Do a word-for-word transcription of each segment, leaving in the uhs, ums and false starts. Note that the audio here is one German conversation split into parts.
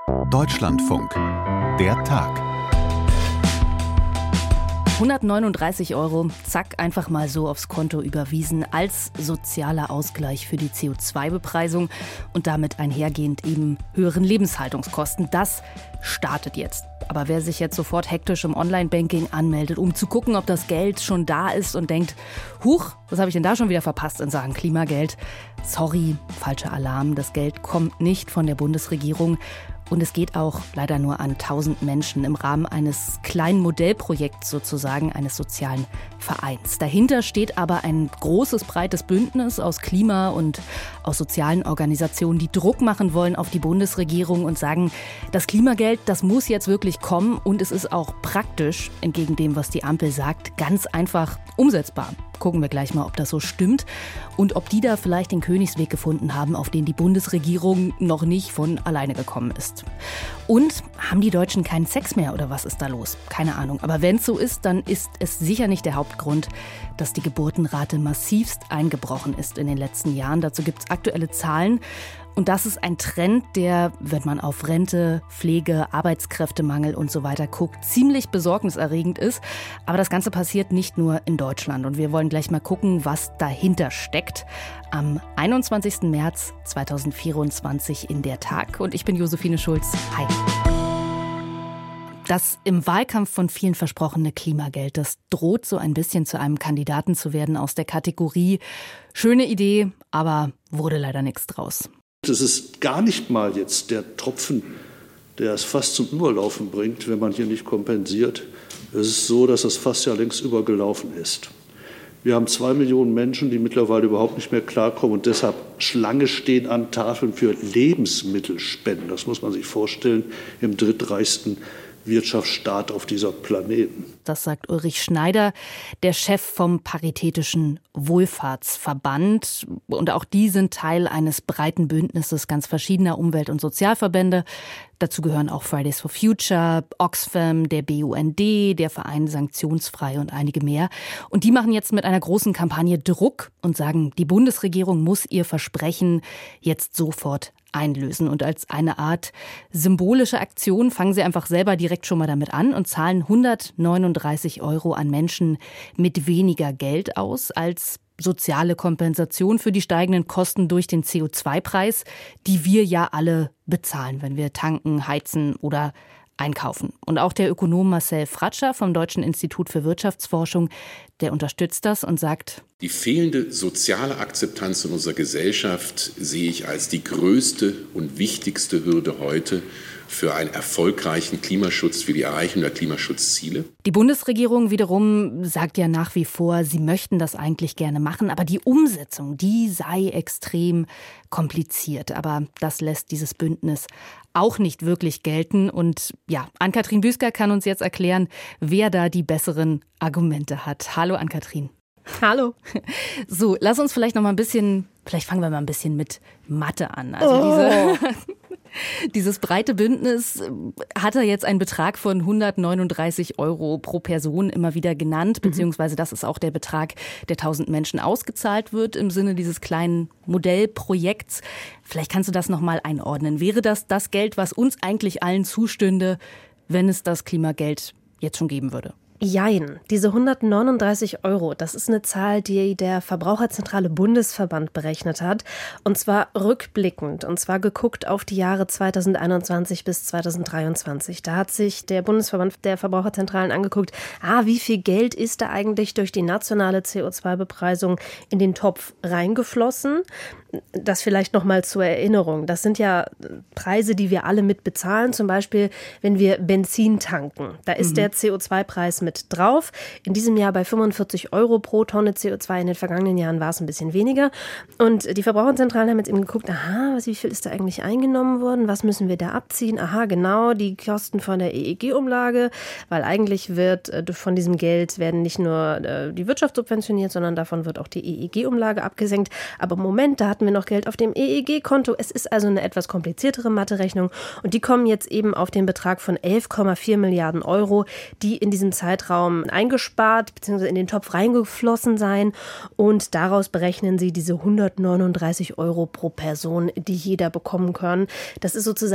Deutschlandfunk. Der Tag. hundertneununddreißig Euro, zack, einfach mal so aufs Konto überwiesen als sozialer Ausgleich für die C O zwei Bepreisung und damit einhergehend eben höheren Lebenshaltungskosten. Das startet jetzt. Aber wer sich jetzt sofort hektisch im Online-Banking anmeldet, um zu gucken, ob das Geld schon da ist und denkt, huch, was habe ich denn da schon wieder verpasst in Sachen Klimageld? Sorry, falscher Alarm, das Geld kommt nicht von der Bundesregierung. Und es geht auch leider nur an tausend Menschen im Rahmen eines kleinen Modellprojekts sozusagen, eines sozialen Vereins. Dahinter steht aber ein großes, breites Bündnis aus Klima- und aus sozialen Organisationen, die Druck machen wollen auf die Bundesregierung und sagen, das Klimageld, das muss jetzt wirklich kommen und es ist auch praktisch, entgegen dem, was die Ampel sagt, ganz einfach umsetzbar. Gucken wir gleich mal, ob das so stimmt und ob die da vielleicht den Königsweg gefunden haben, auf den die Bundesregierung noch nicht von alleine gekommen ist. Und haben die Deutschen keinen Sex mehr oder was ist da los? Keine Ahnung. Aber wenn es so ist, dann ist es sicher nicht der Hauptgrund, dass die Geburtenrate massivst eingebrochen ist in den letzten Jahren. Dazu gibt es aktuelle Zahlen. Und das ist ein Trend, der, wenn man auf Rente, Pflege, Arbeitskräftemangel und so weiter guckt, ziemlich besorgniserregend ist. Aber das Ganze passiert nicht nur in Deutschland. Und wir wollen gleich mal gucken, was dahinter steckt. Am einundzwanzigsten März zweitausendvierundzwanzig in der Tag. Und ich bin Josephine Schulz. Hi. Das im Wahlkampf von vielen versprochene Klimageld, das droht so ein bisschen zu einem Kandidaten zu werden aus der Kategorie schöne Idee, aber wurde leider nichts draus. Das ist gar nicht mal jetzt der Tropfen, der es fast zum Überlaufen bringt, wenn man hier nicht kompensiert. Es ist so, dass das Fass ja längst übergelaufen ist. Wir haben zwei Millionen Menschen, die mittlerweile überhaupt nicht mehr klarkommen und deshalb Schlange stehen an Tafeln für Lebensmittelspenden. Das muss man sich vorstellen, im drittreichsten Wirtschaftsstaat auf dieser Planeten. Das sagt Ulrich Schneider, der Chef vom Paritätischen Wohlfahrtsverband. Und auch die sind Teil eines breiten Bündnisses ganz verschiedener Umwelt- und Sozialverbände. Dazu gehören auch Fridays for Future, Oxfam, der B U N D, der Verein Sanktionsfrei und einige mehr. Und die machen jetzt mit einer großen Kampagne Druck und sagen, die Bundesregierung muss ihr Versprechen jetzt sofort einlösen. Und als eine Art symbolische Aktion fangen sie einfach selber direkt schon mal damit an und zahlen hundertneununddreißig Euro an Menschen mit weniger Geld aus als soziale Kompensation für die steigenden Kosten durch den C O zwei Preis, die wir ja alle bezahlen, wenn wir tanken, heizen oder einkaufen. Und auch der Ökonom Marcel Fratscher vom Deutschen Institut für Wirtschaftsforschung, der unterstützt das und sagt: Die fehlende soziale Akzeptanz in unserer Gesellschaft sehe ich als die größte und wichtigste Hürde heute für einen erfolgreichen Klimaschutz, für die Erreichung der Klimaschutzziele. Die Bundesregierung wiederum sagt ja nach wie vor, sie möchten das eigentlich gerne machen, aber die Umsetzung, die sei extrem kompliziert. Aber das lässt dieses Bündnis auch nicht wirklich gelten. Und ja, Ann-Kathrin Büsker kann uns jetzt erklären, wer da die besseren Argumente hat. Hallo Ann-Kathrin. Hallo. So, lass uns vielleicht noch mal ein bisschen, vielleicht fangen wir mal ein bisschen mit Mathe an. Also oh. diese, dieses breite Bündnis hat er jetzt einen Betrag von hundertneununddreißig Euro pro Person immer wieder genannt, beziehungsweise das ist auch der Betrag, der tausend Menschen ausgezahlt wird im Sinne dieses kleinen Modellprojekts. Vielleicht kannst du das noch mal einordnen. Wäre das das Geld, was uns eigentlich allen zustünde, wenn es das Klimageld jetzt schon geben würde? Jein. Diese hundertneununddreißig Euro, das ist eine Zahl, die der Verbraucherzentrale Bundesverband berechnet hat. Und zwar rückblickend. Und zwar geguckt auf die Jahre zweitausendeinundzwanzig bis zweitausenddreiundzwanzig. Da hat sich der Bundesverband der Verbraucherzentralen angeguckt, ah, wie viel Geld ist da eigentlich durch die nationale C O zwei Bepreisung in den Topf reingeflossen? Das vielleicht noch mal zur Erinnerung. Das sind ja Preise, die wir alle mit bezahlen. Zum Beispiel, wenn wir Benzin tanken. Da ist mhm. der C O zwei Preis mit drauf. In diesem Jahr bei fünfundvierzig Euro pro Tonne C O zwei. In den vergangenen Jahren war es ein bisschen weniger. Und die Verbraucherzentralen haben jetzt eben geguckt, aha, wie viel ist da eigentlich eingenommen worden? Was müssen wir da abziehen? Aha, genau, die Kosten von der E E G-Umlage. Weil eigentlich wird von diesem Geld werden nicht nur die Wirtschaft subventioniert, sondern davon wird auch die E E G-Umlage abgesenkt. Aber im Moment, da hatten wir noch Geld auf dem E E G-Konto. Es ist also eine etwas kompliziertere Mathe-Rechnung. Und die kommen jetzt eben auf den Betrag von elf Komma vier Milliarden Euro, die in diesem Zeitraum eingespart bzw. in den Topf reingeflossen seien. Und daraus berechnen sie diese hundertneununddreißig Euro pro Person, die jeder bekommen kann. Das ist sozusagen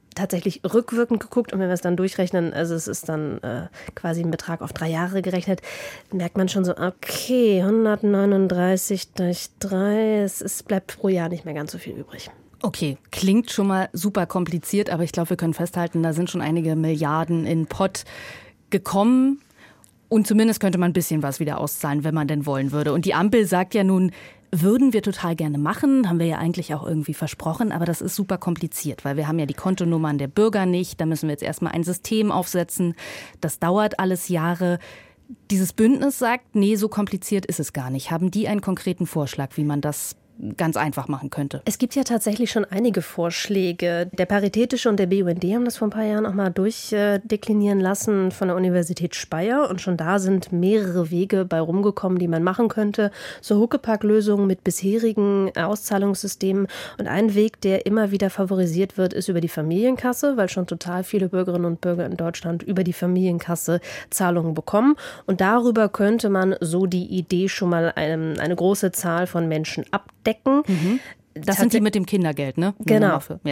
tatsächlich rückwirkend geguckt und wenn wir es dann durchrechnen, also es ist dann äh, quasi ein Betrag auf drei Jahre gerechnet, merkt man schon so, okay, hundertneununddreißig durch drei, es ist, bleibt pro Jahr nicht mehr ganz so viel übrig. Okay, klingt schon mal super kompliziert, aber ich glaube, wir können festhalten, da sind schon einige Milliarden in den Pott gekommen. Und zumindest könnte man ein bisschen was wieder auszahlen, wenn man denn wollen würde. Und die Ampel sagt ja nun, würden wir total gerne machen, haben wir ja eigentlich auch irgendwie versprochen, aber das ist super kompliziert, weil wir haben ja die Kontonummern der Bürger nicht, da müssen wir jetzt erstmal ein System aufsetzen, das dauert alles Jahre. Dieses Bündnis sagt, nee, so kompliziert ist es gar nicht. Haben die einen konkreten Vorschlag, wie man das ganz einfach machen könnte? Es gibt ja tatsächlich schon einige Vorschläge. Der Paritätische und der B U N D haben das vor ein paar Jahren auch mal durchdeklinieren lassen von der Universität Speyer. Und schon da sind mehrere Wege bei rumgekommen, die man machen könnte. So Huckepack-Lösungen mit bisherigen Auszahlungssystemen. Und ein Weg, der immer wieder favorisiert wird, ist über die Familienkasse, weil schon total viele Bürgerinnen und Bürger in Deutschland über die Familienkasse Zahlungen bekommen. Und darüber könnte man, so die Idee, schon mal eine, eine große Zahl von Menschen abdecken. Mhm. Das sind die mit dem Kindergeld, ne? Genau. Ja.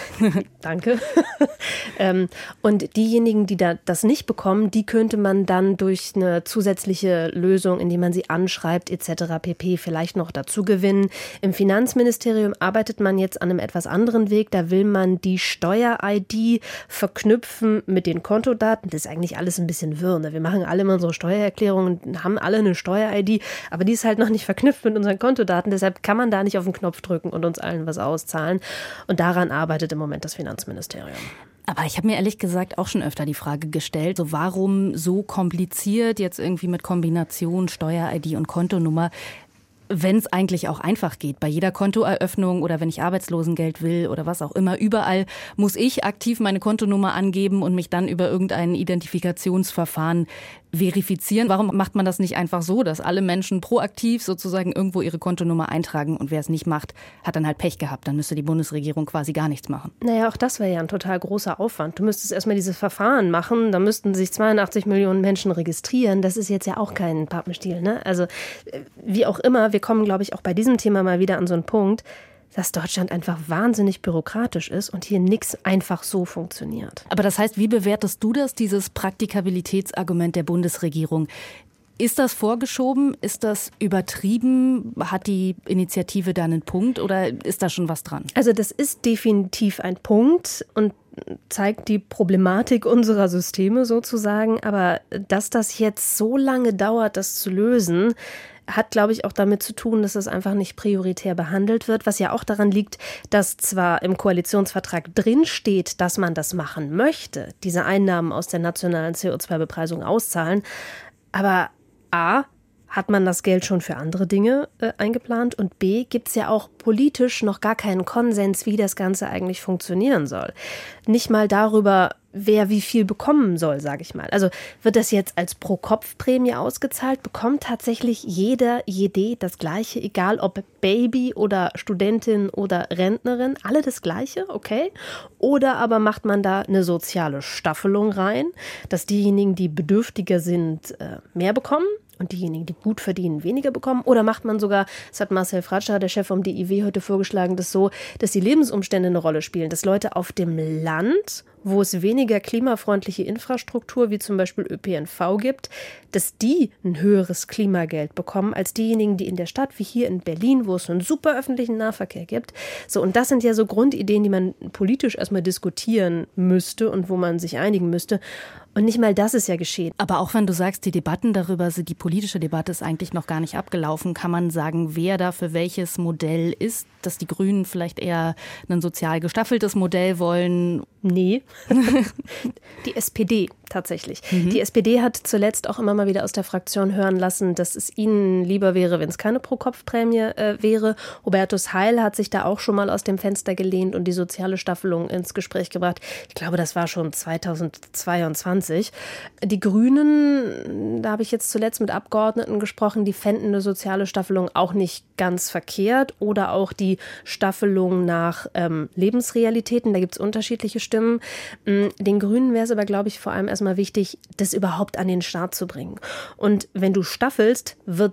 Danke. ähm, und diejenigen, die da das nicht bekommen, die könnte man dann durch eine zusätzliche Lösung, indem man sie anschreibt et cetera pp. Vielleicht noch dazu gewinnen. Im Finanzministerium arbeitet man jetzt an einem etwas anderen Weg. Da will man die Steuer-I D verknüpfen mit den Kontodaten. Das ist eigentlich alles ein bisschen wirr. Ne? Wir machen alle immer unsere Steuererklärungen und haben alle eine Steuer-I D, aber die ist halt noch nicht verknüpft mit unseren Kontodaten. Deshalb kann man da nicht auf den Knopf drücken und uns allen was auszahlen. Und daran arbeitet im Moment das Finanzministerium. Aber ich habe mir ehrlich gesagt auch schon öfter die Frage gestellt, so warum so kompliziert jetzt irgendwie mit Kombination Steuer-I D und Kontonummer, wenn es eigentlich auch einfach geht. Bei jeder Kontoeröffnung oder wenn ich Arbeitslosengeld will oder was auch immer, überall muss ich aktiv meine Kontonummer angeben und mich dann über irgendein Identifikationsverfahren verifizieren. Warum macht man das nicht einfach so, dass alle Menschen proaktiv sozusagen irgendwo ihre Kontonummer eintragen und wer es nicht macht, hat dann halt Pech gehabt. Dann müsste die Bundesregierung quasi gar nichts machen. Naja, auch das wäre ja ein total großer Aufwand. Du müsstest erstmal dieses Verfahren machen, da müssten sich zweiundachtzig Millionen Menschen registrieren. Das ist jetzt ja auch kein Pappenstiel, ne? Also wie auch immer, wir kommen, glaube ich, auch bei diesem Thema mal wieder an so einen Punkt, dass Deutschland einfach wahnsinnig bürokratisch ist und hier nichts einfach so funktioniert. Aber das heißt, wie bewertest du das, dieses Praktikabilitätsargument der Bundesregierung? Ist das vorgeschoben? Ist das übertrieben? Hat die Initiative da einen Punkt oder ist da schon was dran? Also das ist definitiv ein Punkt und zeigt die Problematik unserer Systeme sozusagen. Aber dass das jetzt so lange dauert, das zu lösen, hat, glaube ich, auch damit zu tun, dass es einfach nicht prioritär behandelt wird, was ja auch daran liegt, dass zwar im Koalitionsvertrag drinsteht, dass man das machen möchte, diese Einnahmen aus der nationalen C O zwei Bepreisung auszahlen, aber A, hat man das Geld schon für andere Dinge äh, eingeplant und B, gibt es ja auch politisch noch gar keinen Konsens, wie das Ganze eigentlich funktionieren soll. Nicht mal darüber, wer wie viel bekommen soll, sage ich mal. Also wird das jetzt als Pro-Kopf-Prämie ausgezahlt, bekommt tatsächlich jeder, jede das Gleiche, egal ob Baby oder Studentin oder Rentnerin, alle das Gleiche, okay? Oder aber macht man da eine soziale Staffelung rein, dass diejenigen, die bedürftiger sind, mehr bekommen? Und diejenigen, die gut verdienen, weniger bekommen? Oder macht man sogar, das hat Marcel Fratscher, der Chef vom D I W, heute vorgeschlagen, das so, dass die Lebensumstände eine Rolle spielen, dass Leute auf dem Land, wo es weniger klimafreundliche Infrastruktur, wie zum Beispiel Ö P N V gibt, dass die ein höheres Klimageld bekommen, als diejenigen, die in der Stadt, wie hier in Berlin, wo es einen super öffentlichen Nahverkehr gibt. So, und das sind ja so Grundideen, die man politisch erstmal diskutieren müsste und wo man sich einigen müsste. Und nicht mal das ist ja geschehen. Aber auch wenn du sagst, die Debatten darüber, die politische Debatte ist eigentlich noch gar nicht abgelaufen, kann man sagen, wer da für welches Modell ist, dass die Grünen vielleicht eher ein sozial gestaffeltes Modell wollen? Nee, die S P D tatsächlich. Mhm. Die S P D hat zuletzt auch immer mal wieder aus der Fraktion hören lassen, dass es ihnen lieber wäre, wenn es keine Pro-Kopf-Prämie äh, wäre. Hubertus Heil hat sich da auch schon mal aus dem Fenster gelehnt und die soziale Staffelung ins Gespräch gebracht. Ich glaube, das war schon zweitausendzweiundzwanzig. Die Grünen, da habe ich jetzt zuletzt mit Abgeordneten gesprochen, die fänden eine soziale Staffelung auch nicht ganz verkehrt oder auch die Staffelung nach ähm, Lebensrealitäten. Da gibt es unterschiedliche Stimmen. Den Grünen wäre es aber, glaube ich, vor allem erstmal wichtig, das überhaupt an den Start zu bringen. Und wenn du staffelst, wird es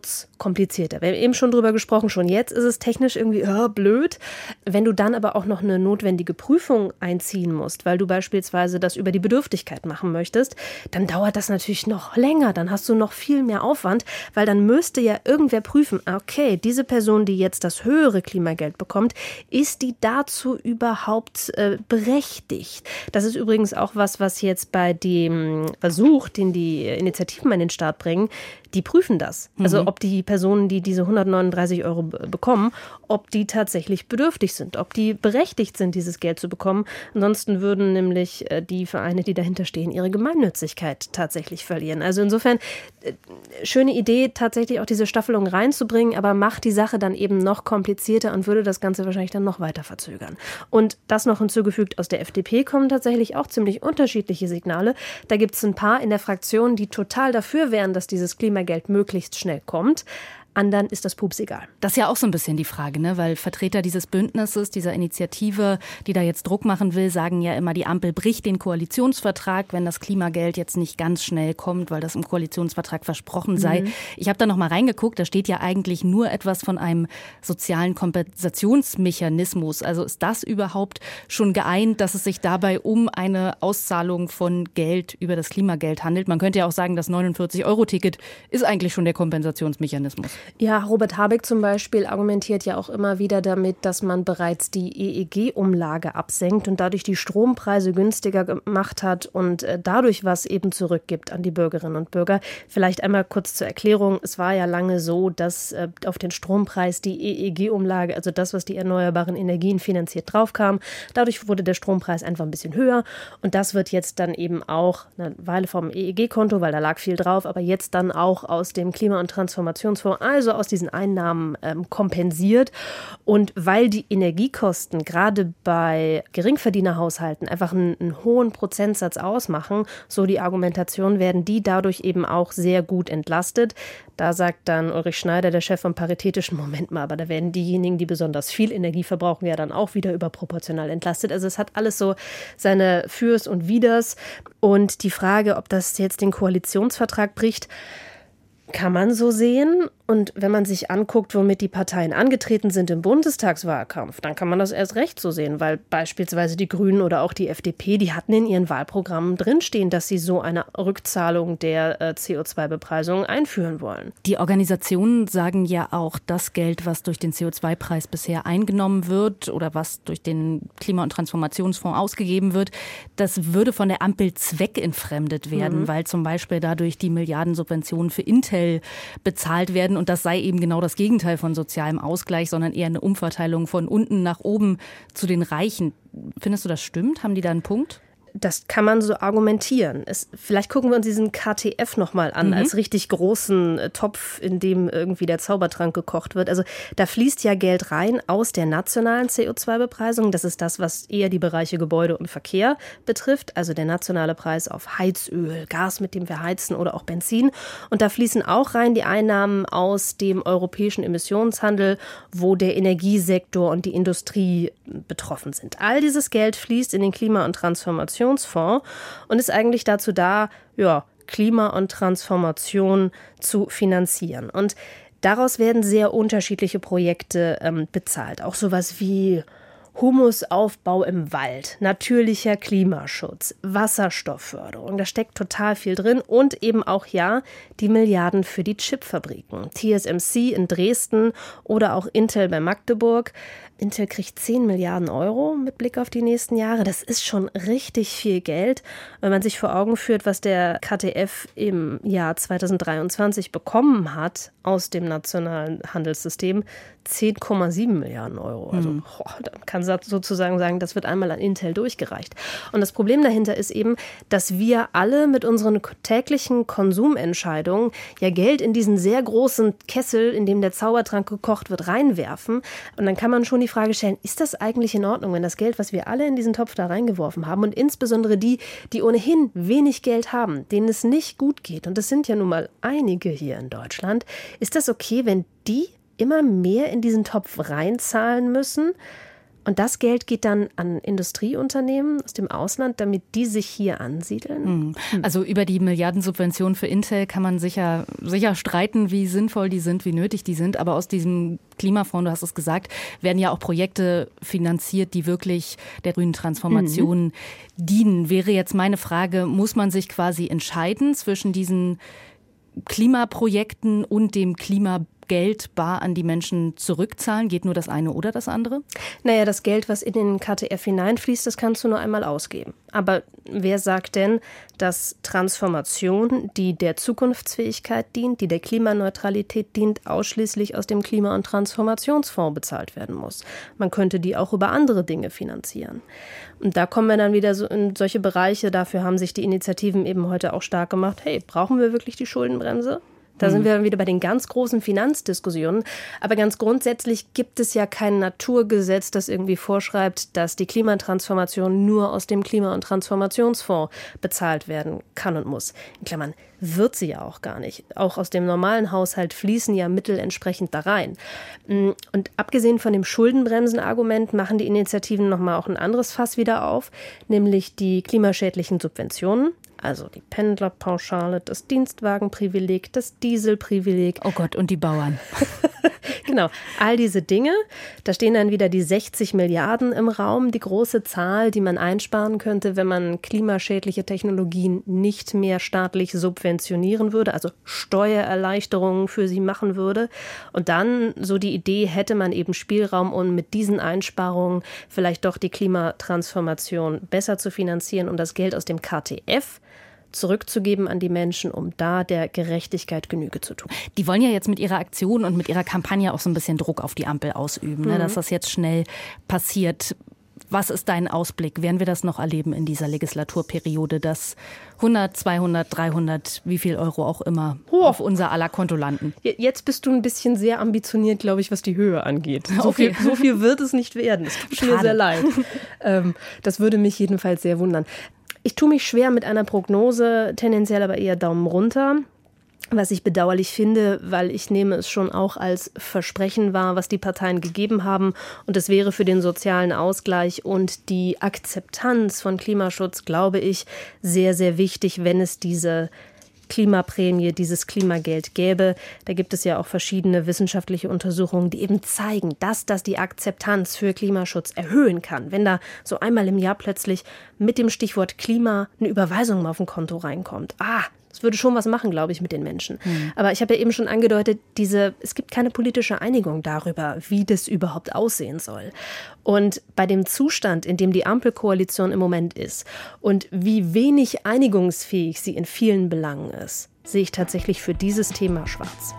komplizierter. Wir haben eben schon drüber gesprochen, schon jetzt ist es technisch irgendwie oh, blöd. Wenn du dann aber auch noch eine notwendige Prüfung einziehen musst, weil du beispielsweise das über die Bedürftigkeit machen möchtest, dann dauert das natürlich noch länger. Dann hast du noch viel mehr Aufwand, weil dann müsste ja irgendwer prüfen, okay, diese Person, die jetzt das höhere Klimageld bekommt, ist die dazu überhaupt äh, berechtigt? Das ist übrigens auch was, was jetzt bei dem Versuch, den die Initiativen an den Start bringen, die prüfen das. Also ob die Personen, die diese hundertneununddreißig Euro b- bekommen, ob die tatsächlich bedürftig sind, ob die berechtigt sind, dieses Geld zu bekommen. Ansonsten würden nämlich äh, die Vereine, die dahinter stehen, ihre Gemeinnützigkeit tatsächlich verlieren. Also insofern, äh, schöne Idee, tatsächlich auch diese Staffelung reinzubringen, aber macht die Sache dann eben noch komplizierter und würde das Ganze wahrscheinlich dann noch weiter verzögern. Und das noch hinzugefügt, aus der F D P kommen tatsächlich auch ziemlich unterschiedliche Signale. Da gibt es ein paar in der Fraktion, die total dafür wären, dass dieses Klimageld möglichst schnell kommt. Anderen ist das Pups egal. Das ist ja auch so ein bisschen die Frage, ne? Weil Vertreter dieses Bündnisses, dieser Initiative, die da jetzt Druck machen will, sagen ja immer, die Ampel bricht den Koalitionsvertrag, wenn das Klimageld jetzt nicht ganz schnell kommt, weil das im Koalitionsvertrag versprochen sei. Mhm. Ich habe da noch mal reingeguckt, da steht ja eigentlich nur etwas von einem sozialen Kompensationsmechanismus. Also ist das überhaupt schon geeint, dass es sich dabei um eine Auszahlung von Geld über das Klimageld handelt? Man könnte ja auch sagen, das neunundvierzig-Euro-Ticket ist eigentlich schon der Kompensationsmechanismus. Ja, Robert Habeck zum Beispiel argumentiert ja auch immer wieder damit, dass man bereits die E E G-Umlage absenkt und dadurch die Strompreise günstiger gemacht hat und dadurch was eben zurückgibt an die Bürgerinnen und Bürger. Vielleicht einmal kurz zur Erklärung. Es war ja lange so, dass auf den Strompreis die E E G-Umlage, also das, was die erneuerbaren Energien finanziert, draufkam. Dadurch wurde der Strompreis einfach ein bisschen höher und das wird jetzt dann eben auch eine Weile vom E E G-Konto, weil da lag viel drauf, aber jetzt dann auch aus dem Klima- und Transformationsfonds, also aus diesen Einnahmen ähm, kompensiert. Und weil die Energiekosten gerade bei Geringverdienerhaushalten einfach einen, einen hohen Prozentsatz ausmachen, so die Argumentation, werden die dadurch eben auch sehr gut entlastet. Da sagt dann Ulrich Schneider, der Chef vom Paritätischen, Moment mal, aber da werden diejenigen, die besonders viel Energie verbrauchen, ja dann auch wieder überproportional entlastet. Also es hat alles so seine Fürs und Widers. Und die Frage, ob das jetzt den Koalitionsvertrag bricht, kann man so sehen. Und wenn man sich anguckt, womit die Parteien angetreten sind im Bundestagswahlkampf, dann kann man das erst recht so sehen, weil beispielsweise die Grünen oder auch die F D P, die hatten in ihren Wahlprogrammen drinstehen, dass sie so eine Rückzahlung der äh, C O zwei Bepreisung einführen wollen. Die Organisationen sagen ja auch, das Geld, was durch den C O zwei Preis bisher eingenommen wird oder was durch den Klima- und Transformationsfonds ausgegeben wird, das würde von der Ampel zweckentfremdet werden, mhm. weil zum Beispiel dadurch die Milliardensubventionen für Intel bezahlt werden. Und das sei eben genau das Gegenteil von sozialem Ausgleich, sondern eher eine Umverteilung von unten nach oben zu den Reichen. Findest du, das stimmt? Haben die da einen Punkt? Das kann man so argumentieren. Es, vielleicht gucken wir uns diesen K T F nochmal an, mhm. als richtig großen äh, Topf, in dem irgendwie der Zaubertrank gekocht wird. Also da fließt ja Geld rein aus der nationalen C O zwei Bepreisung. Das ist das, was eher die Bereiche Gebäude und Verkehr betrifft. Also der nationale Preis auf Heizöl, Gas, mit dem wir heizen oder auch Benzin. Und da fließen auch rein die Einnahmen aus dem europäischen Emissionshandel, wo der Energiesektor und die Industrie betroffen sind. All dieses Geld fließt in den Klima- und Transformationsfonds und ist eigentlich dazu da, ja, Klima und Transformation zu finanzieren. Und daraus werden sehr unterschiedliche Projekte ähm, bezahlt. Auch sowas wie Humusaufbau im Wald, natürlicher Klimaschutz, Wasserstoffförderung, da steckt total viel drin und eben auch, ja, die Milliarden für die Chipfabriken. T S M C in Dresden oder auch Intel bei Magdeburg. Intel kriegt zehn Milliarden Euro mit Blick auf die nächsten Jahre. Das ist schon richtig viel Geld. Wenn man sich vor Augen führt, was der K T F im Jahr zweitausenddreiundzwanzig bekommen hat aus dem nationalen Handelssystem, zehn Komma sieben Milliarden Euro. Also mhm. oh, dann kann man sozusagen sagen, das wird einmal an Intel durchgereicht. Und das Problem dahinter ist eben, dass wir alle mit unseren täglichen Konsumentscheidungen ja Geld in diesen sehr großen Kessel, in dem der Zaubertrank gekocht wird, reinwerfen. Und dann kann man schon die Frage stellen, ist das eigentlich in Ordnung, wenn das Geld, was wir alle in diesen Topf da reingeworfen haben und insbesondere die, die ohnehin wenig Geld haben, denen es nicht gut geht, und das sind ja nun mal einige hier in Deutschland, ist das okay, wenn die immer mehr in diesen Topf reinzahlen müssen? Und das Geld geht dann an Industrieunternehmen aus dem Ausland, damit die sich hier ansiedeln? Also über die Milliardensubventionen für Intel kann man sicher, sicher streiten, wie sinnvoll die sind, wie nötig die sind. Aber aus diesem Klimafonds, du hast es gesagt, werden ja auch Projekte finanziert, die wirklich der grünen Transformation mhm. dienen. Wäre jetzt meine Frage, muss man sich quasi entscheiden zwischen diesen Klimaprojekten und dem Klimageld bar an die Menschen zurückzahlen? Geht nur das eine oder das andere? Naja, das Geld, was in den K T F hineinfließt, das kannst du nur einmal ausgeben. Aber wer sagt denn, dass Transformation, die der Zukunftsfähigkeit dient, die der Klimaneutralität dient, ausschließlich aus dem Klima- und Transformationsfonds bezahlt werden muss? Man könnte die auch über andere Dinge finanzieren. Und da kommen wir dann wieder so in solche Bereiche, dafür haben sich die Initiativen eben heute auch stark gemacht. Hey, brauchen wir wirklich die Schuldenbremse? Da sind wir dann wieder bei den ganz großen Finanzdiskussionen. Aber ganz grundsätzlich gibt es ja kein Naturgesetz, das irgendwie vorschreibt, dass die Klimatransformation nur aus dem Klima- und Transformationsfonds bezahlt werden kann und muss. In Klammern wird sie ja auch gar nicht. Auch aus dem normalen Haushalt fließen ja Mittel entsprechend da rein. Und abgesehen von dem Schuldenbremsen-Argument machen die Initiativen nochmal auch ein anderes Fass wieder auf, nämlich die klimaschädlichen Subventionen. Also die Pendlerpauschale, das Dienstwagenprivileg, das Dieselprivileg. Oh Gott, und die Bauern. Genau, all diese Dinge. Da stehen dann wieder die sechzig Milliarden im Raum, die große Zahl, die man einsparen könnte, wenn man klimaschädliche Technologien nicht mehr staatlich subventionieren würde, also Steuererleichterungen für sie machen würde. Und dann, so die Idee, hätte man eben Spielraum, um mit diesen Einsparungen vielleicht doch die Klimatransformation besser zu finanzieren und das Geld aus dem K T F zurückzugeben an die Menschen, um da der Gerechtigkeit Genüge zu tun. Die wollen ja jetzt mit ihrer Aktion und mit ihrer Kampagne auch so ein bisschen Druck auf die Ampel ausüben, mhm. ne, dass das jetzt schnell passiert. Was ist dein Ausblick? Werden wir das noch erleben in dieser Legislaturperiode, dass hundert, zweihundert, dreihundert, wie viel Euro auch immer oh. auf unser aller Konto landen? Jetzt bist du ein bisschen sehr ambitioniert, glaube ich, was die Höhe angeht. So, okay. viel, so viel wird es nicht werden. Es tut mir sehr leid. ähm, das würde mich jedenfalls sehr wundern. Ich tue mich schwer mit einer Prognose, tendenziell aber eher Daumen runter. Was ich bedauerlich finde, weil ich nehme es schon auch als Versprechen wahr, was die Parteien gegeben haben. Und es wäre für den sozialen Ausgleich und die Akzeptanz von Klimaschutz, glaube ich, sehr, sehr wichtig, wenn es diese Klimaprämie, dieses Klimageld gäbe. Da gibt es ja auch verschiedene wissenschaftliche Untersuchungen, die eben zeigen, dass das die Akzeptanz für Klimaschutz erhöhen kann. Wenn da so einmal im Jahr plötzlich mit dem Stichwort Klima eine Überweisung auf ein Konto reinkommt. Ah, das würde schon was machen, glaube ich, mit den Menschen. Mhm. Aber ich habe ja eben schon angedeutet, diese, es gibt keine politische Einigung darüber, wie das überhaupt aussehen soll. Und bei dem Zustand, in dem die Ampelkoalition im Moment ist und wie wenig einigungsfähig sie in vielen Belangen ist, sehe ich tatsächlich für dieses Thema schwarz.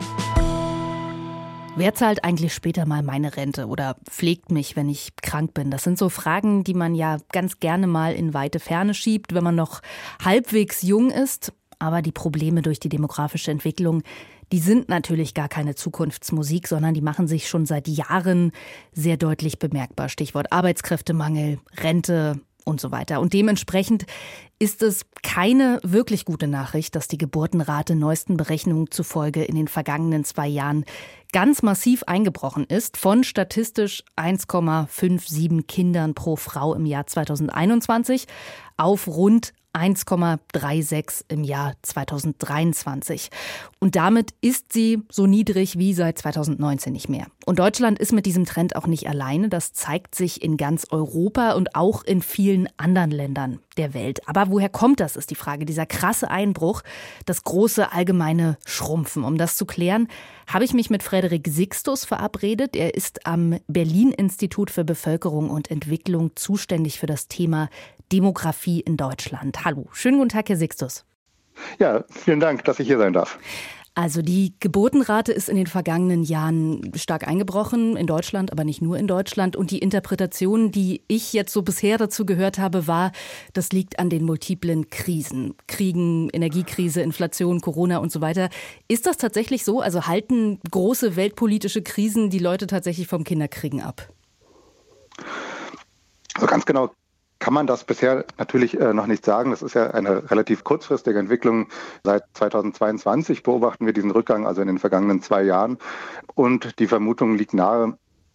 Wer zahlt eigentlich später mal meine Rente oder pflegt mich, wenn ich krank bin? Das sind so Fragen, die man ja ganz gerne mal in weite Ferne schiebt, wenn man noch halbwegs jung ist. Aber die Probleme durch die demografische Entwicklung, die sind natürlich gar keine Zukunftsmusik, sondern die machen sich schon seit Jahren sehr deutlich bemerkbar. Stichwort Arbeitskräftemangel, Rente und so weiter. Und dementsprechend ist es keine wirklich gute Nachricht, dass die Geburtenrate neuesten Berechnungen zufolge in den vergangenen zwei Jahren ganz massiv eingebrochen ist. Von statistisch eins Komma siebenundfünfzig Kindern pro Frau im Jahr zweitausendeinundzwanzig auf rund eins Komma sechsunddreißig im Jahr zweitausenddreiundzwanzig. Und damit ist sie so niedrig wie seit zweitausendneunzehn nicht mehr. Und Deutschland ist mit diesem Trend auch nicht alleine. Das zeigt sich in ganz Europa und auch in vielen anderen Ländern der Welt. Aber woher kommt das, ist die Frage. Dieser krasse Einbruch, das große allgemeine Schrumpfen. Um das zu klären, habe ich mich mit Frederik Sixtus verabredet. Er ist am Berlin-Institut für Bevölkerung und Entwicklung zuständig für das Thema Demografie in Deutschland. Hallo, schönen guten Tag, Herr Sixtus. Ja, vielen Dank, dass ich hier sein darf. Also die Geburtenrate ist in den vergangenen Jahren stark eingebrochen, in Deutschland, aber nicht nur in Deutschland. Und die Interpretation, die ich jetzt so bisher dazu gehört habe, war, das liegt an den multiplen Krisen. Kriegen, Energiekrise, Inflation, Corona und so weiter. Ist das tatsächlich so? Also halten große weltpolitische Krisen die Leute tatsächlich vom Kinderkriegen ab? Also ganz genau kann man das bisher natürlich äh, noch nicht sagen. Das ist ja eine relativ kurzfristige Entwicklung. Seit zweitausendzweiundzwanzig beobachten wir diesen Rückgang, also in den vergangenen zwei Jahren. Und die Vermutung liegt nahe,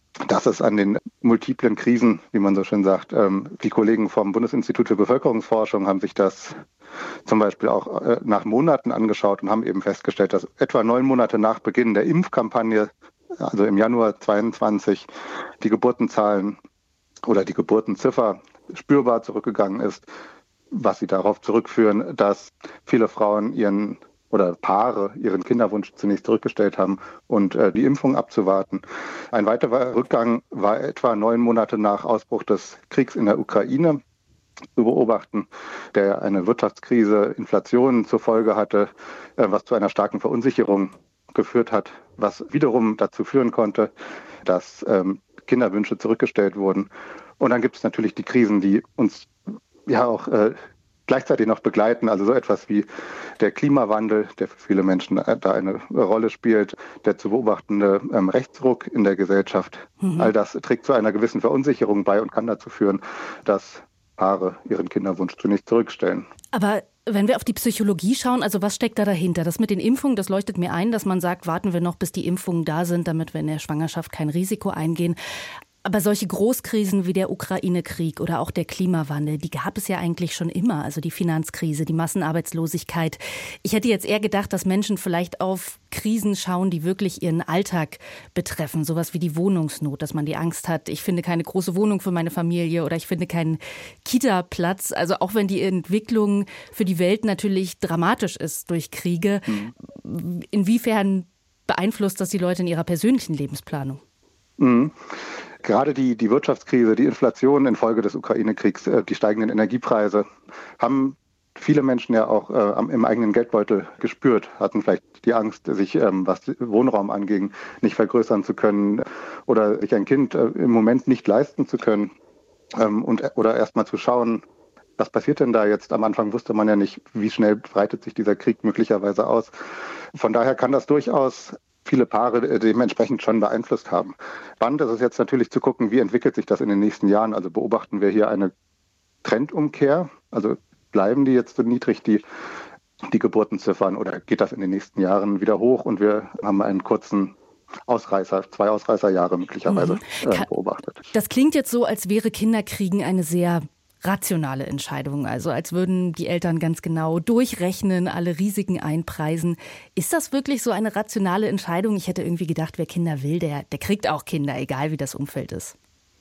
dass es an den multiplen Krisen, wie man so schön sagt, ähm, die Kollegen vom Bundesinstitut für Bevölkerungsforschung haben sich das zum Beispiel auch äh, nach Monaten angeschaut und haben eben festgestellt, dass etwa neun Monate nach Beginn der Impfkampagne, also im Januar zweiundzwanzig, die Geburtenzahlen oder die Geburtenziffer spürbar zurückgegangen ist, was sie darauf zurückführen, dass viele Frauen ihren oder Paare ihren Kinderwunsch zunächst zurückgestellt haben und äh, die Impfung abzuwarten. Ein weiterer Rückgang war etwa neun Monate nach Ausbruch des Kriegs in der Ukraine zu beobachten, der eine Wirtschaftskrise, Inflation zur Folge hatte, äh, was zu einer starken Verunsicherung geführt hat, was wiederum dazu führen konnte, dass ähm, Kinderwünsche zurückgestellt wurden. Und dann gibt es natürlich die Krisen, die uns ja auch äh, gleichzeitig noch begleiten, also so etwas wie der Klimawandel, der für viele Menschen da eine Rolle spielt, der zu beobachtende ähm, Rechtsruck in der Gesellschaft. Mhm. All das trägt zu einer gewissen Verunsicherung bei und kann dazu führen, dass Paare ihren Kinderwunsch zunächst zurückstellen. Aber wenn wir auf die Psychologie schauen, also was steckt da dahinter? Das mit den Impfungen, das leuchtet mir ein, dass man sagt, warten wir noch, bis die Impfungen da sind, damit wir in der Schwangerschaft kein Risiko eingehen. Aber solche Großkrisen wie der Ukraine-Krieg oder auch der Klimawandel, die gab es ja eigentlich schon immer. Also die Finanzkrise, die Massenarbeitslosigkeit. Ich hätte jetzt eher gedacht, dass Menschen vielleicht auf Krisen schauen, die wirklich ihren Alltag betreffen. Sowas wie die Wohnungsnot, dass man die Angst hat, ich finde keine große Wohnung für meine Familie oder ich finde keinen Kita-Platz. Also auch wenn die Entwicklung für die Welt natürlich dramatisch ist durch Kriege, mhm. inwiefern beeinflusst das die Leute in ihrer persönlichen Lebensplanung? Mhm. Gerade die, die Wirtschaftskrise, die Inflation infolge des Ukraine-Kriegs, äh, die steigenden Energiepreise haben viele Menschen ja auch äh, im eigenen Geldbeutel gespürt, hatten vielleicht die Angst, sich, ähm, was Wohnraum anging, nicht vergrößern zu können oder sich ein Kind äh, im Moment nicht leisten zu können ähm, und, oder erst mal zu schauen, was passiert denn da jetzt? Am Anfang wusste man ja nicht, wie schnell breitet sich dieser Krieg möglicherweise aus. Von daher kann das durchaus viele Paare dementsprechend schon beeinflusst haben. Spannend ist es jetzt natürlich zu gucken, wie entwickelt sich das in den nächsten Jahren. Also beobachten wir hier eine Trendumkehr? Also bleiben die jetzt so niedrig, die, die Geburtenziffern, oder geht das in den nächsten Jahren wieder hoch und wir haben einen kurzen Ausreißer, zwei Ausreißerjahre möglicherweise mhm. äh, beobachtet? Das klingt jetzt so, als wäre Kinderkriegen eine sehr rationale Entscheidung, also als würden die Eltern ganz genau durchrechnen, alle Risiken einpreisen. Ist das wirklich so eine rationale Entscheidung? Ich hätte irgendwie gedacht, wer Kinder will, der, der kriegt auch Kinder, egal wie das Umfeld ist.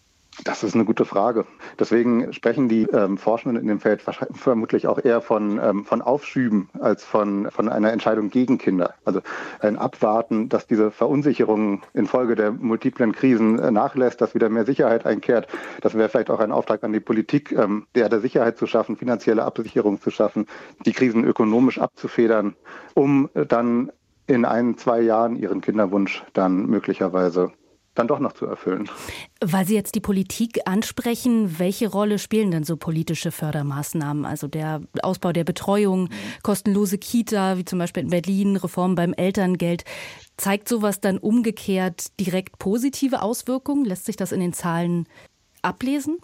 Das ist eine gute Frage. Deswegen sprechen die ähm, Forschenden in dem Feld vermutlich auch eher von, ähm, von Aufschüben als von, von einer Entscheidung gegen Kinder. Also ein Abwarten, dass diese Verunsicherung infolge der multiplen Krisen äh, nachlässt, dass wieder mehr Sicherheit einkehrt. Das wäre vielleicht auch ein Auftrag an die Politik, ähm, der der Sicherheit zu schaffen, finanzielle Absicherung zu schaffen, die Krisen ökonomisch abzufedern, um äh, dann in ein, zwei Jahren ihren Kinderwunsch dann möglicherweise dann doch noch zu erfüllen. Weil Sie jetzt die Politik ansprechen, welche Rolle spielen denn so politische Fördermaßnahmen? Also der Ausbau der Betreuung, kostenlose Kita, wie zum Beispiel in Berlin, Reform beim Elterngeld. Zeigt sowas dann umgekehrt direkt positive Auswirkungen? Lässt sich das in den Zahlen ablesen?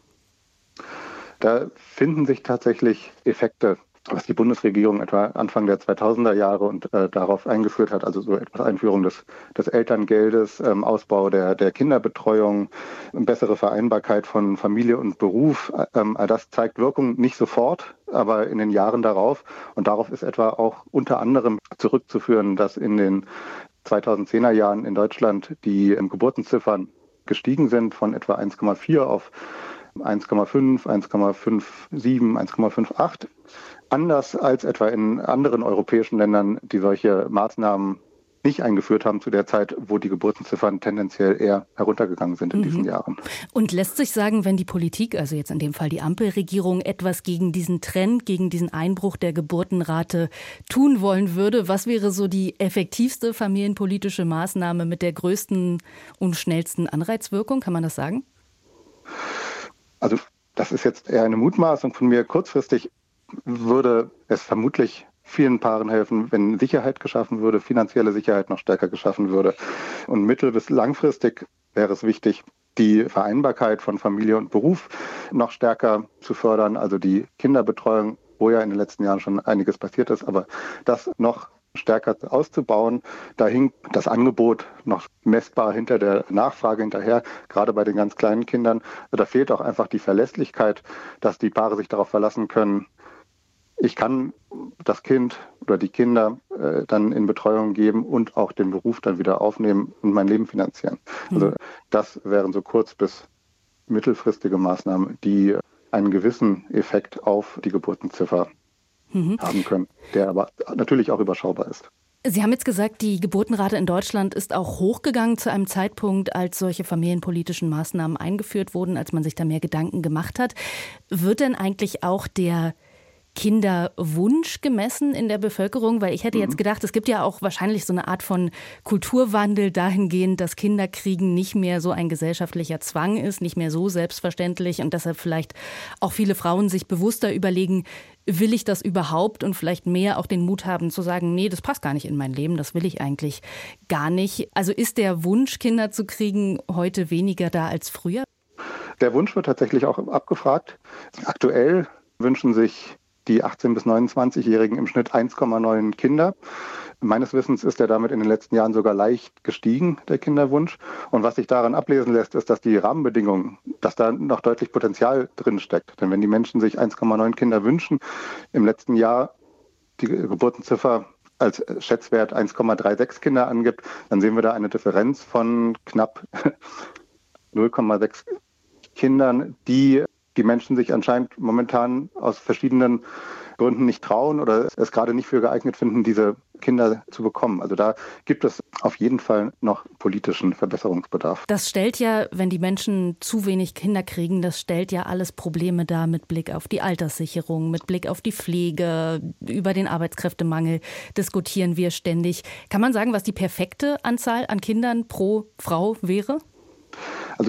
Da finden sich tatsächlich Effekte, was die Bundesregierung etwa Anfang der zweitausender Jahre und äh, darauf eingeführt hat, also so etwas Einführung des, des Elterngeldes, ähm, Ausbau der, der Kinderbetreuung, bessere Vereinbarkeit von Familie und Beruf. Ähm, das zeigt Wirkung nicht sofort, aber in den Jahren darauf. Und darauf ist etwa auch unter anderem zurückzuführen, dass in den zweitausendzehner Jahren in Deutschland die ähm, Geburtenziffern gestiegen sind von etwa eins Komma vier auf eins Komma fünf, eins Komma siebenundfünfzig, eins Komma achtundfünfzig. Anders als etwa in anderen europäischen Ländern, die solche Maßnahmen nicht eingeführt haben zu der Zeit, wo die Geburtenziffern tendenziell eher heruntergegangen sind in mhm. diesen Jahren. Und lässt sich sagen, wenn die Politik, also jetzt in dem Fall die Ampelregierung, etwas gegen diesen Trend, gegen diesen Einbruch der Geburtenrate tun wollen würde, was wäre so die effektivste familienpolitische Maßnahme mit der größten und schnellsten Anreizwirkung? Kann man das sagen? Also das ist jetzt eher eine Mutmaßung von mir. Kurzfristig würde es vermutlich vielen Paaren helfen, wenn Sicherheit geschaffen würde, finanzielle Sicherheit noch stärker geschaffen würde. Und mittel- bis langfristig wäre es wichtig, die Vereinbarkeit von Familie und Beruf noch stärker zu fördern, also die Kinderbetreuung, wo ja in den letzten Jahren schon einiges passiert ist, aber das noch stärker auszubauen. Da hinkt das Angebot noch messbar hinter der Nachfrage hinterher, gerade bei den ganz kleinen Kindern. Da fehlt auch einfach die Verlässlichkeit, dass die Paare sich darauf verlassen können, ich kann das Kind oder die Kinder äh, dann in Betreuung geben und auch den Beruf dann wieder aufnehmen und mein Leben finanzieren. Mhm. Also das wären so kurz- bis mittelfristige Maßnahmen, die einen gewissen Effekt auf die Geburtenziffer mhm. haben können, der aber natürlich auch überschaubar ist. Sie haben jetzt gesagt, die Geburtenrate in Deutschland ist auch hochgegangen zu einem Zeitpunkt, als solche familienpolitischen Maßnahmen eingeführt wurden, als man sich da mehr Gedanken gemacht hat. Wird denn eigentlich auch der Kinderwunsch gemessen in der Bevölkerung? Weil ich hätte jetzt gedacht, es gibt ja auch wahrscheinlich so eine Art von Kulturwandel dahingehend, dass Kinderkriegen nicht mehr so ein gesellschaftlicher Zwang ist, nicht mehr so selbstverständlich und deshalb vielleicht auch viele Frauen sich bewusster überlegen, will ich das überhaupt und vielleicht mehr auch den Mut haben zu sagen, nee, das passt gar nicht in mein Leben, das will ich eigentlich gar nicht. Also ist der Wunsch, Kinder zu kriegen, heute weniger da als früher? Der Wunsch wird tatsächlich auch abgefragt. Aktuell wünschen sich die achtzehn- bis neunundzwanzigjährigen im Schnitt eins Komma neun Kinder. Meines Wissens ist er damit in den letzten Jahren sogar leicht gestiegen, der Kinderwunsch. Und was sich daran ablesen lässt, ist, dass die Rahmenbedingungen, dass da noch deutlich Potenzial drin steckt. Denn wenn die Menschen sich eins Komma neun Kinder wünschen, im letzten Jahr die Geburtenziffer als Schätzwert eins Komma sechsunddreißig Kinder angibt, dann sehen wir da eine Differenz von knapp null Komma sechs Kindern, die die Menschen sich anscheinend momentan aus verschiedenen Gründen nicht trauen oder es gerade nicht für geeignet finden, diese Kinder zu bekommen. Also da gibt es auf jeden Fall noch politischen Verbesserungsbedarf. Das stellt ja, wenn die Menschen zu wenig Kinder kriegen, das stellt ja alles Probleme dar mit Blick auf die Alterssicherung, mit Blick auf die Pflege, über den Arbeitskräftemangel diskutieren wir ständig. Kann man sagen, was die perfekte Anzahl an Kindern pro Frau wäre? Also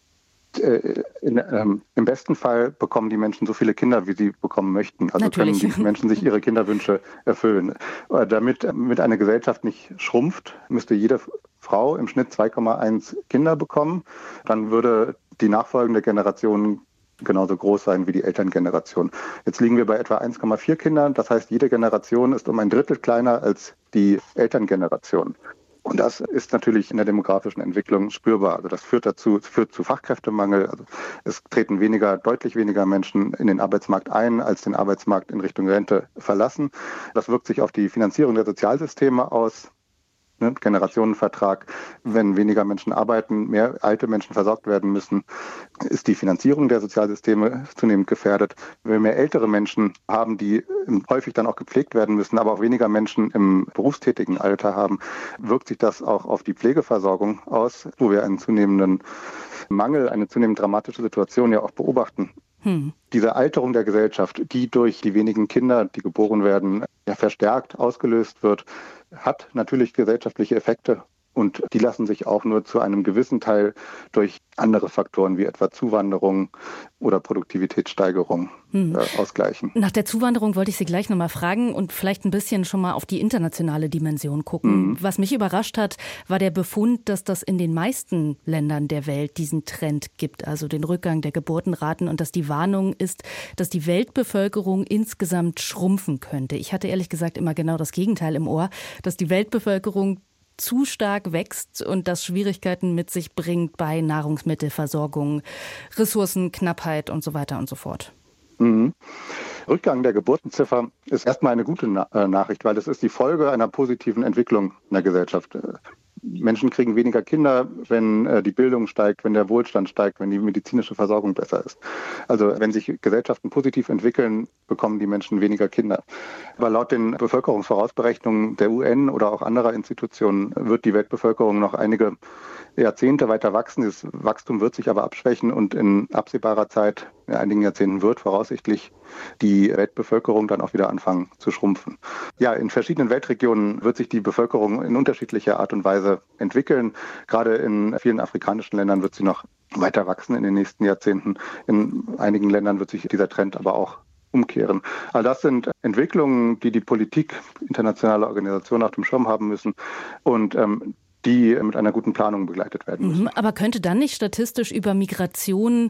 In, ähm, im besten Fall bekommen die Menschen so viele Kinder, wie sie bekommen möchten. Also Natürlich. Können die Menschen sich ihre Kinderwünsche erfüllen. Damit, damit eine Gesellschaft nicht schrumpft, müsste jede Frau im Schnitt zwei Komma eins Kinder bekommen. Dann würde die nachfolgende Generation genauso groß sein wie die Elterngeneration. Jetzt liegen wir bei etwa eins Komma vier Kindern. Das heißt, jede Generation ist um ein Drittel kleiner als die Elterngeneration. Und das ist natürlich in der demografischen Entwicklung spürbar. Also das führt dazu, führt zu Fachkräftemangel. Also es treten weniger, deutlich weniger Menschen in den Arbeitsmarkt ein, als den Arbeitsmarkt in Richtung Rente verlassen. Das wirkt sich auf die Finanzierung der Sozialsysteme aus. Ne? Generationenvertrag. Wenn weniger Menschen arbeiten, mehr alte Menschen versorgt werden müssen, ist die Finanzierung der Sozialsysteme zunehmend gefährdet. Wenn wir mehr ältere Menschen haben, die häufig dann auch gepflegt werden müssen, aber auch weniger Menschen im berufstätigen Alter haben, wirkt sich das auch auf die Pflegeversorgung aus, wo wir einen zunehmenden Mangel, eine zunehmend dramatische Situation ja auch beobachten. Hm. Diese Alterung der Gesellschaft, die durch die wenigen Kinder, die geboren werden, ja verstärkt ausgelöst wird, hat natürlich gesellschaftliche Effekte und die lassen sich auch nur zu einem gewissen Teil durch andere Faktoren wie etwa Zuwanderung oder Produktivitätssteigerung hm. äh, ausgleichen. Nach der Zuwanderung wollte ich Sie gleich nochmal fragen und vielleicht ein bisschen schon mal auf die internationale Dimension gucken. Hm. Was mich überrascht hat, war der Befund, dass das in den meisten Ländern der Welt diesen Trend gibt, also den Rückgang der Geburtenraten und dass die Warnung ist, dass die Weltbevölkerung insgesamt schrumpfen könnte. Ich hatte ehrlich gesagt immer genau das Gegenteil im Ohr, dass die Weltbevölkerung zu stark wächst und das Schwierigkeiten mit sich bringt bei Nahrungsmittelversorgung, Ressourcenknappheit und so weiter und so fort. Mhm. Rückgang der Geburtenziffer ist erstmal eine gute Na- äh, Nachricht, weil es ist die Folge einer positiven Entwicklung in der Gesellschaft. Menschen kriegen weniger Kinder, wenn äh, die Bildung steigt, wenn der Wohlstand steigt, wenn die medizinische Versorgung besser ist. Also wenn sich Gesellschaften positiv entwickeln, bekommen die Menschen weniger Kinder. Aber laut den Bevölkerungsvorausberechnungen der U N oder auch anderer Institutionen wird die Weltbevölkerung noch einige Jahrzehnte weiter wachsen. Das Wachstum wird sich aber abschwächen und in absehbarer Zeit, in einigen Jahrzehnten, wird voraussichtlich die Weltbevölkerung dann auch wieder anfangen zu schrumpfen. Ja, in verschiedenen Weltregionen wird sich die Bevölkerung in unterschiedlicher Art und Weise entwickeln. Gerade in vielen afrikanischen Ländern wird sie noch weiter wachsen in den nächsten Jahrzehnten. In einigen Ländern wird sich dieser Trend aber auch umkehren. All das sind Entwicklungen, die die Politik, internationale Organisationen auf dem Schirm haben müssen und ähm, die mit einer guten Planung begleitet werden müssen. Aber könnte dann nicht statistisch über Migration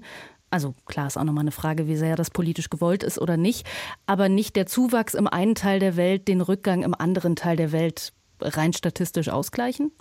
Also klar ist auch nochmal eine Frage, wie sehr das politisch gewollt ist oder nicht. Aber nicht der Zuwachs im einen Teil der Welt, den Rückgang im anderen Teil der Welt rein statistisch ausgleichen?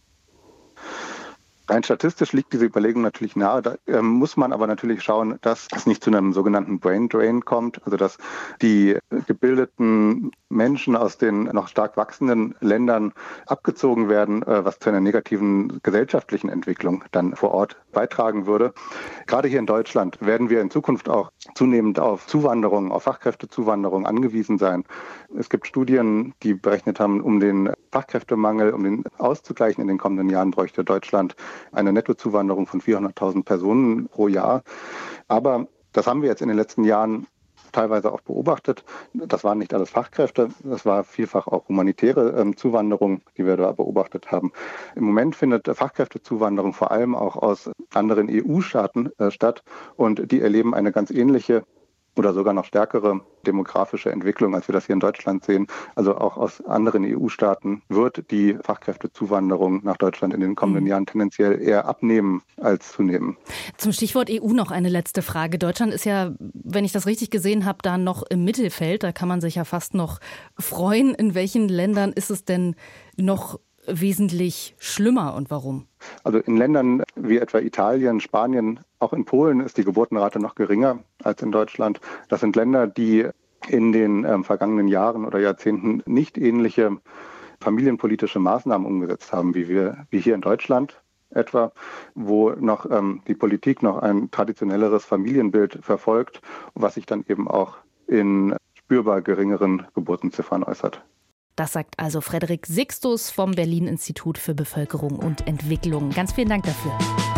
Rein statistisch liegt diese Überlegung natürlich nahe. Da äh, muss man aber natürlich schauen, dass es nicht zu einem sogenannten Brain Drain kommt. Also dass die gebildeten Menschen aus den noch stark wachsenden Ländern abgezogen werden, äh, was zu einer negativen gesellschaftlichen Entwicklung dann vor Ort beitragen würde. Gerade hier in Deutschland werden wir in Zukunft auch zunehmend auf Zuwanderung, auf Fachkräftezuwanderung angewiesen sein. Es gibt Studien, die berechnet haben, um den Fachkräftemangel, um den auszugleichen in den kommenden Jahren, bräuchte Deutschland eine Nettozuwanderung von vierhunderttausend Personen pro Jahr. Aber das haben wir jetzt in den letzten Jahren teilweise auch beobachtet. Das waren nicht alles Fachkräfte, das war vielfach auch humanitäre ähm, Zuwanderung, die wir da beobachtet haben. Im Moment findet Fachkräftezuwanderung vor allem auch aus anderen E U-Staaten äh, statt und die erleben eine ganz ähnliche oder sogar noch stärkere demografische Entwicklung, als wir das hier in Deutschland sehen. Also auch aus anderen E U-Staaten wird die Fachkräftezuwanderung nach Deutschland in den kommenden mhm. Jahren tendenziell eher abnehmen als zunehmen. Zum Stichwort E U noch eine letzte Frage. Deutschland ist ja, wenn ich das richtig gesehen habe, da noch im Mittelfeld. Da kann man sich ja fast noch freuen. In welchen Ländern ist es denn noch wesentlich schlimmer und warum? Also in Ländern wie etwa Italien, Spanien, auch in Polen ist die Geburtenrate noch geringer als in Deutschland. Das sind Länder, die in den ähm, vergangenen Jahren oder Jahrzehnten nicht ähnliche familienpolitische Maßnahmen umgesetzt haben, wie wir, wie hier in Deutschland etwa, wo noch ähm, die Politik noch ein traditionelleres Familienbild verfolgt, was sich dann eben auch in spürbar geringeren Geburtenziffern äußert. Das sagt also Frederik Sixtus vom Berlin-Institut für Bevölkerung und Entwicklung. Ganz vielen Dank dafür.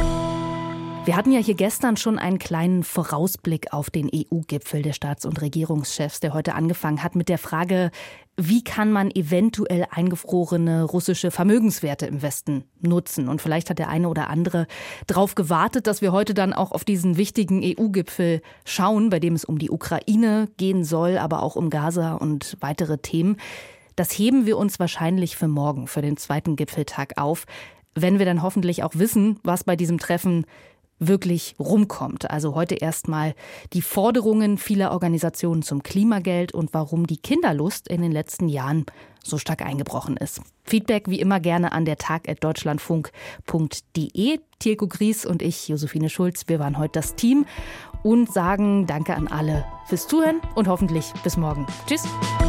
Wir hatten ja hier gestern schon einen kleinen Vorausblick auf den E U-Gipfel der Staats- und Regierungschefs, der heute angefangen hat mit der Frage, wie kann man eventuell eingefrorene russische Vermögenswerte im Westen nutzen? Und vielleicht hat der eine oder andere darauf gewartet, dass wir heute dann auch auf diesen wichtigen E U-Gipfel schauen, bei dem es um die Ukraine gehen soll, aber auch um Gaza und weitere Themen. Das heben wir uns wahrscheinlich für morgen, für den zweiten Gipfeltag auf, wenn wir dann hoffentlich auch wissen, was bei diesem Treffen wirklich rumkommt. Also heute erstmal die Forderungen vieler Organisationen zum Klimageld und warum die Kinderlust in den letzten Jahren so stark eingebrochen ist. Feedback wie immer gerne an der tag at deutschlandfunk punkt de. Tilko Gries und ich, Josephine Schulz, wir waren heute das Team und sagen Danke an alle fürs Zuhören und hoffentlich bis morgen. Tschüss.